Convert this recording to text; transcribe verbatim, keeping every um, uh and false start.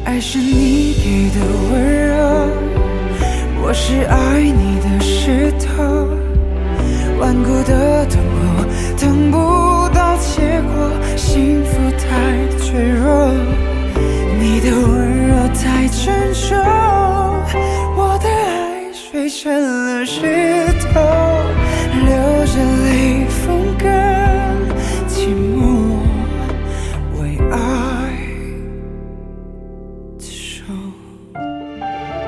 爱是你给的温柔，我是爱你的石头，顽固的等候，等不到结果，幸福太脆弱，你的温柔太沉重，我的爱水成了水。